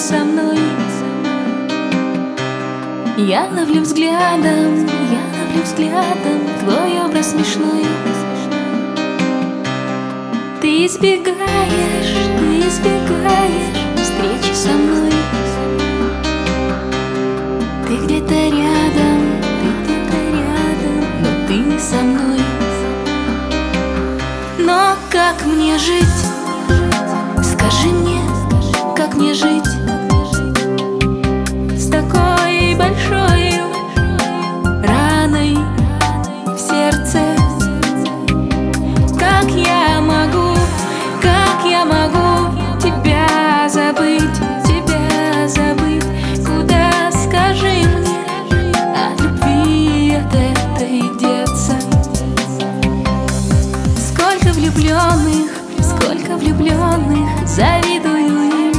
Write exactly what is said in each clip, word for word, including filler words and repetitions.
со мной. Я ловлю взглядом, я ловлю взглядом твой образ смешной. Ты избегаешь, ты избегаешь встречи со мной. Ты где-то рядом, ты где-то рядом, но ты не со мной. Но как мне жить? Скажи мне, как мне жить с такой большой раной в сердце? Как я могу, как я могу тебя забыть, тебя забыть? Куда, скажи мне, от любви от этой деться? Сколько влюбленных, сколько влюбленных, завидую им.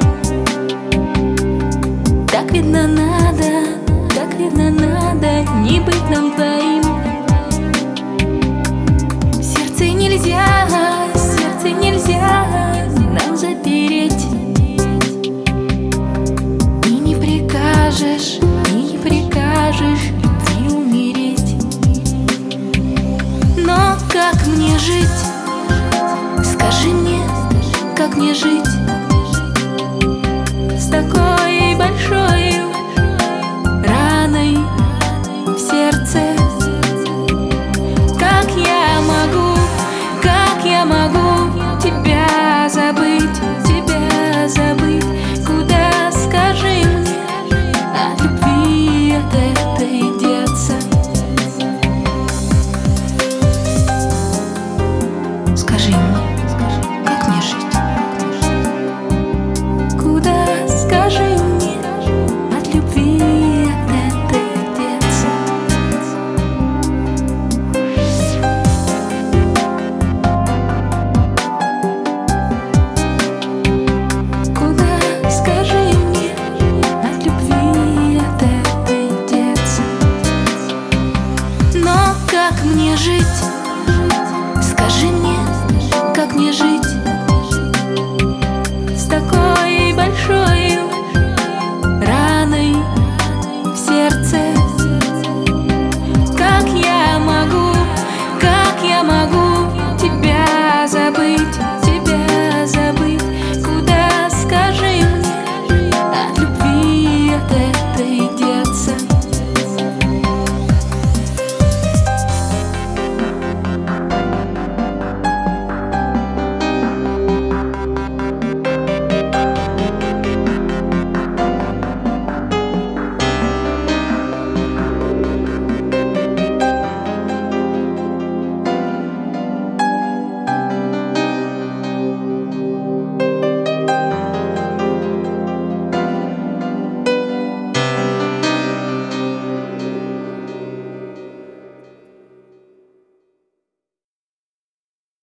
Так видно надо, так видно надо не быть нам двоим. Сердце нельзя, сердце нельзя нам запереть. И не прикажешь, и не прикажешь любви умереть. Но как мне жить? Скажи мне, как мне жить